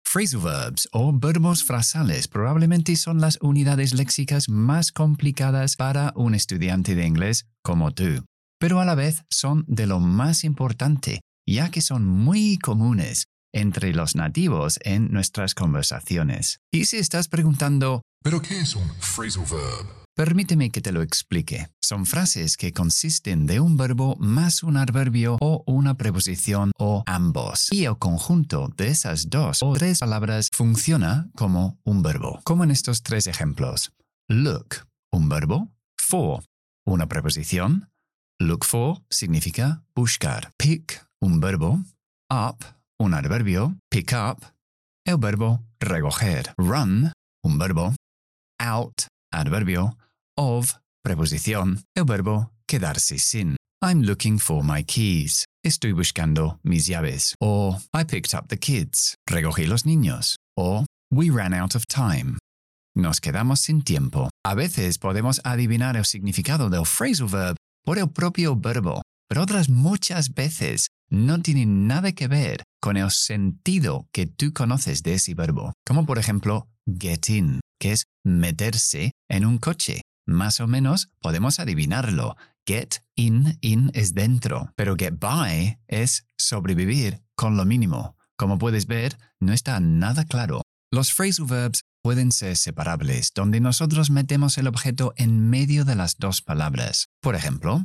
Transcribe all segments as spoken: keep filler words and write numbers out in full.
Phrasal verbs o verbos frasales probablemente son las unidades léxicas más complicadas para un estudiante de inglés como tú, pero a la vez son de lo más importante, ya que son muy comunes entre los nativos en nuestras conversaciones. Y si estás preguntando, ¿pero qué es un phrasal verb? Permíteme que te lo explique. Son frases que consisten de un verbo más un adverbio o una preposición o ambos. Y el conjunto de esas dos o tres palabras funciona como un verbo. Como en estos tres ejemplos. Look, un verbo. For, una preposición. Look for significa buscar. Pick, un verbo. Up, un adverbio. Pick up, el verbo recoger. Run, un verbo. Out, adverbio. Of, preposición, el verbo quedarse sin. I'm looking for my keys. Estoy buscando mis llaves. O I picked up the kids. Recogí los niños. O we ran out of time. Nos quedamos sin tiempo. A veces podemos adivinar el significado del phrasal verb por el propio verbo, pero otras muchas veces no tienen nada que ver con el sentido que tú conoces de ese verbo. Como por ejemplo, get in, que es meterse en un coche. Más o menos podemos adivinarlo. Get in, in es dentro, pero get by es sobrevivir con lo mínimo. Como puedes ver, no está nada claro. Los phrasal verbs pueden ser separables, donde nosotros metemos el objeto en medio de las dos palabras. Por ejemplo,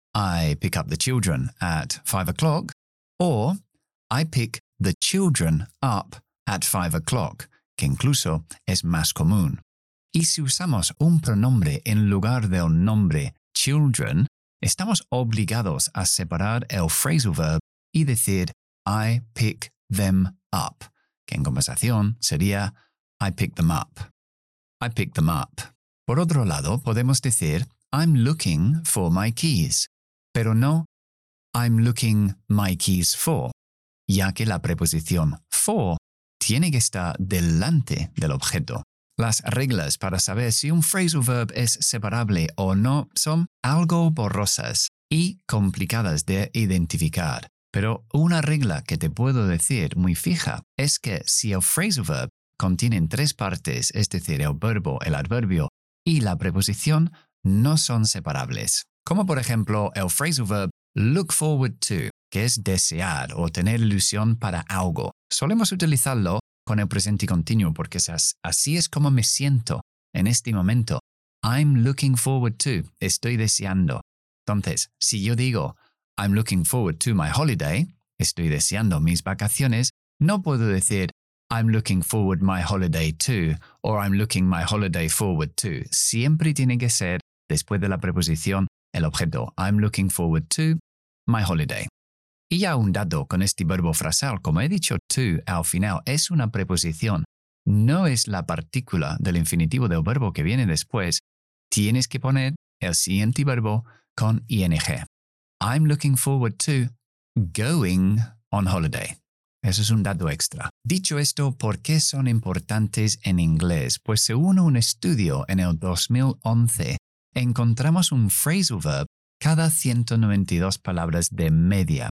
I pick up the children at five o'clock, o I pick the children up at five o'clock, que incluso es más común. Y si usamos un pronombre en lugar del nombre children, estamos obligados a separar el phrasal verb y decir I pick them up, que en conversación sería I pick them up. I pick them up. Por otro lado, podemos decir I'm looking for my keys, pero no I'm looking my keys for, ya que la preposición for tiene que estar delante del objeto. Las reglas para saber si un phrasal verb es separable o no son algo borrosas y complicadas de identificar. Pero una regla que te puedo decir muy fija es que si el phrasal verb contiene tres partes, es decir, el verbo, el adverbio y la preposición, no son separables. Como por ejemplo el phrasal verb look forward to, que es desear o tener ilusión para algo. Solemos utilizarlo con el presente continuo porque así es como me siento en este momento. I'm looking forward to, estoy deseando. Entonces, si yo digo I'm looking forward to my holiday, estoy deseando mis vacaciones, no puedo decir I'm looking forward my holiday to o I'm looking my holiday forward to. Siempre tiene que ser, después de la preposición, el objeto I'm looking forward to my holiday. Y ya un dato con este verbo frasal, como he dicho to al final, es una preposición. No es la partícula del infinitivo del verbo que viene después. Tienes que poner el siguiente verbo con ing. I'm looking forward to going on holiday. Eso es un dato extra. Dicho esto, ¿por qué son importantes en inglés? Pues según un estudio en el dos mil once, encontramos un phrasal verb cada ciento noventa y dos palabras de media.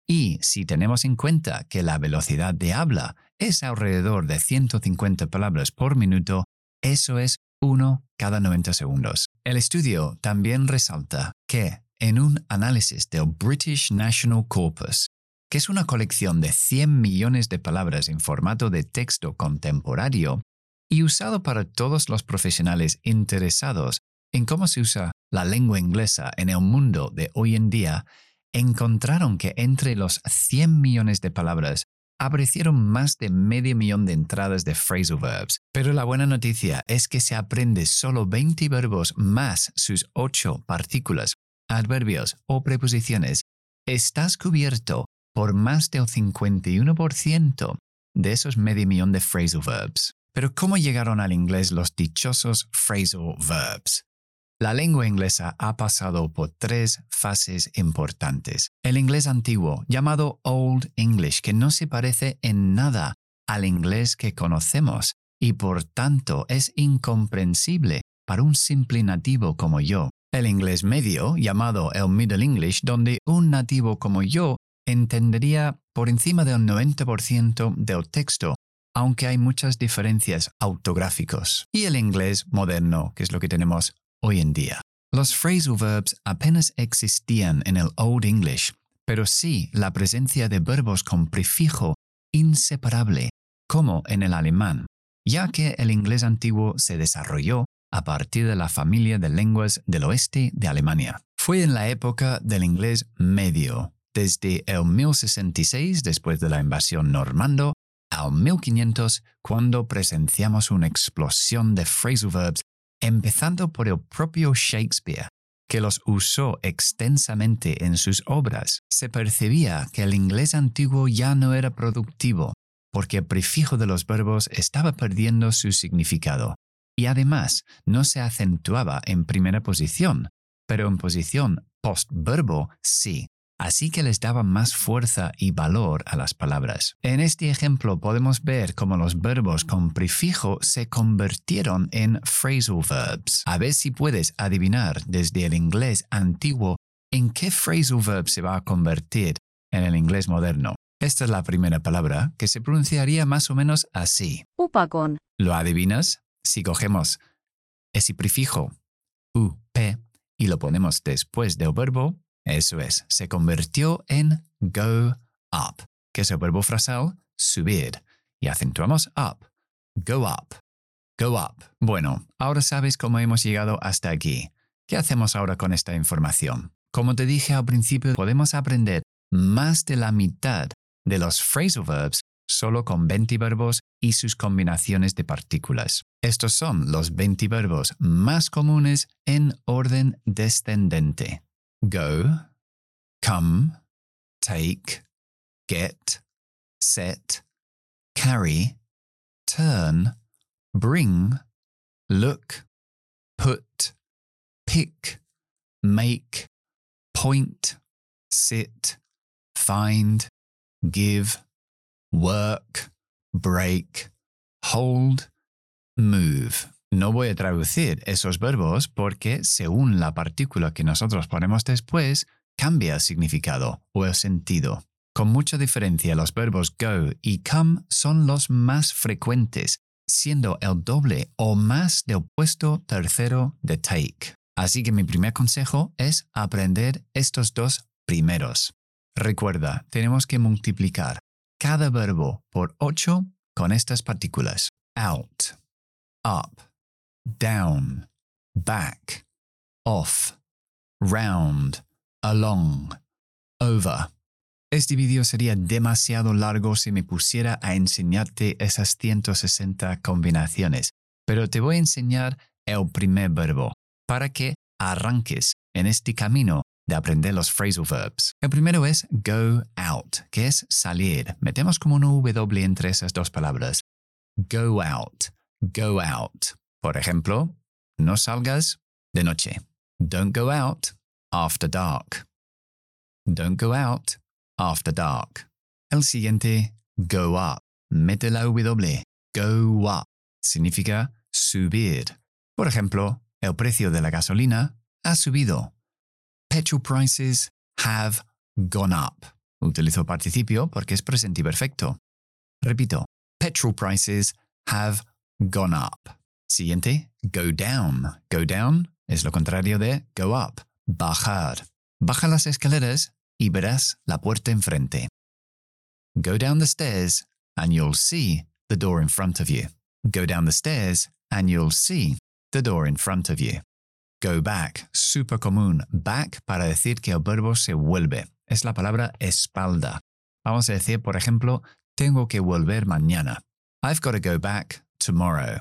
Y si tenemos en cuenta que la velocidad de habla es alrededor de ciento cincuenta palabras por minuto, eso es uno cada noventa segundos. El estudio también resalta que en un análisis del British National Corpus, que es una colección de cien millones de palabras en formato de texto contemporáneo y usado para todos los profesionales interesados en cómo se usa la lengua inglesa en el mundo de hoy en día, encontraron que entre los cien millones de palabras aparecieron más de medio millón de entradas de phrasal verbs. Pero la buena noticia es que se aprende solo veinte verbos más sus ocho partículas, adverbios o preposiciones. Estás cubierto por más del cincuenta y uno por ciento de esos medio millón de phrasal verbs. Pero ¿cómo llegaron al inglés los dichosos phrasal verbs? La lengua inglesa ha pasado por tres fases importantes. El inglés antiguo, llamado Old English, que no se parece en nada al inglés que conocemos y por tanto es incomprensible para un simple nativo como yo. El inglés medio, llamado el Middle English, donde un nativo como yo entendería por encima del noventa por ciento del texto, aunque hay muchas diferencias ortográficas. Y el inglés moderno, que es lo que tenemos hoy en día. Los phrasal verbs apenas existían en el Old English, pero sí la presencia de verbos con prefijo inseparable, como en el alemán, ya que el inglés antiguo se desarrolló a partir de la familia de lenguas del oeste de Alemania. Fue en la época del inglés medio, desde el mil sesenta y seis, después de la invasión normando, al mil quinientos, cuando presenciamos una explosión de phrasal verbs, empezando por el propio Shakespeare, que los usó extensamente en sus obras. Se percibía que el inglés antiguo ya no era productivo, porque el prefijo de los verbos estaba perdiendo su significado, y además no se acentuaba en primera posición, pero en posición postverbo sí. Así que les daba más fuerza y valor a las palabras. En este ejemplo podemos ver cómo los verbos con prefijo se convirtieron en phrasal verbs. A ver si puedes adivinar desde el inglés antiguo en qué phrasal verb se va a convertir en el inglés moderno. Esta es la primera palabra que se pronunciaría más o menos así. Upagon. ¿Lo adivinas? Si cogemos ese prefijo u, p y lo ponemos después del verbo, eso es, se convirtió en go up, que es el verbo frasal subir, y acentuamos up, go up, go up. Bueno, ahora sabes cómo hemos llegado hasta aquí. ¿Qué hacemos ahora con esta información? Como te dije al principio, podemos aprender más de la mitad de los phrasal verbs solo con veinte verbos y sus combinaciones de partículas. Estos son los veinte verbos más comunes en orden descendente. Go, come, take, get, set, carry, turn, bring, look, put, pick, make, point, sit, find, give, work, break, hold, move. No voy a traducir esos verbos porque, según la partícula que nosotros ponemos después, cambia el significado o el sentido. Con mucha diferencia, los verbos go y come son los más frecuentes, siendo el doble o más del puesto tercero de take. Así que mi primer consejo es aprender estos dos primeros. Recuerda, tenemos que multiplicar cada verbo por ocho con estas partículas. Out, up, down, back, off, round, along, over. Este vídeo sería demasiado largo si me pusiera a enseñarte esas ciento sesenta combinaciones, pero te voy a enseñar el primer verbo para que arranques en este camino de aprender los phrasal verbs. El primero es go out, que es salir. Metemos como una W entre esas dos palabras. Go out, go out. Por ejemplo, no salgas de noche. Don't go out after dark. Don't go out after dark. El siguiente, go up. Mete la W. Go up. Significa subir. Por ejemplo, el precio de la gasolina ha subido. Petrol prices have gone up. Utilizo participio porque es presente y perfecto. Repito, petrol prices have gone up. Siguiente, go down. Go down es lo contrario de go up. Bajar. Baja las escaleras y verás la puerta enfrente. Go down the stairs and you'll see the door in front of you. Go down the stairs and you'll see the door in front of you. Go back, súper común. Back para decir que el verbo se vuelve. Es la palabra espalda. Vamos a decir, por ejemplo, tengo que volver mañana. I've got to go back tomorrow.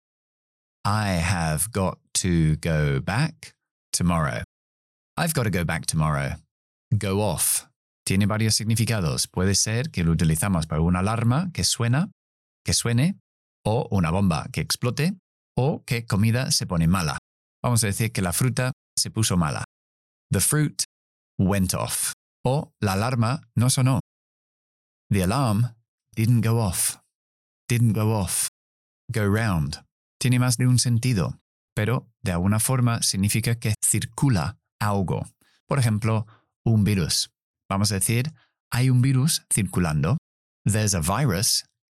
I have got to go back tomorrow. I've got to go back tomorrow. Go off. Tiene varios significados. Puede ser que lo utilizamos para una alarma que suena, que suene, o una bomba que explote, o que comida se pone mala. Vamos a decir que la fruta se puso mala. The fruit went off. O la alarma no sonó. The alarm didn't go off. Didn't go off. Go round. Tiene más de un sentido, pero de alguna forma significa que circula algo. Por ejemplo, un virus. Vamos a decir, hay un virus circulando. There's a virus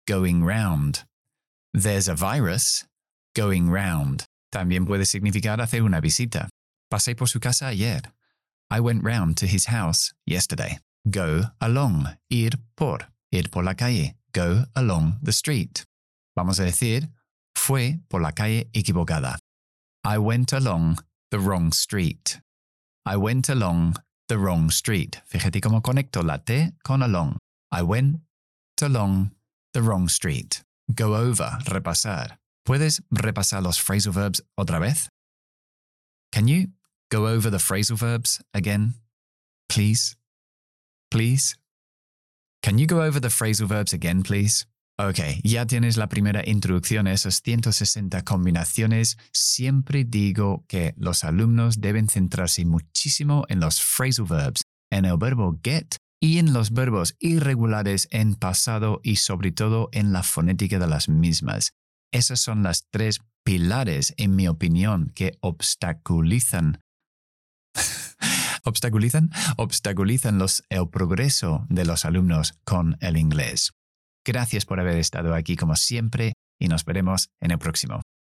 going round. There's a virus going round. También puede significar hacer una visita. Pasé por su casa ayer. I went round to his house yesterday. Go along, ir por, ir por la calle. Go along the street. Vamos a decir, fue por la calle equivocada. I went along the wrong street. I went along the wrong street. Fíjate cómo conecto la T con along. I went along the wrong street. Go over, repasar. ¿Puedes repasar los phrasal verbs otra vez? Can you go over the phrasal verbs again? Please? Please? Can you go over the phrasal verbs again, please? Ok, ya tienes la primera introducción a esas ciento sesenta combinaciones. Siempre digo que los alumnos deben centrarse muchísimo en los phrasal verbs, en el verbo get y en los verbos irregulares en pasado y sobre todo en la fonética de las mismas. Esas son las tres pilares, en mi opinión, que obstaculizan obstaculizan obstaculizan los, el progreso de los alumnos con el inglés. Gracias por haber estado aquí como siempre y nos veremos en el próximo.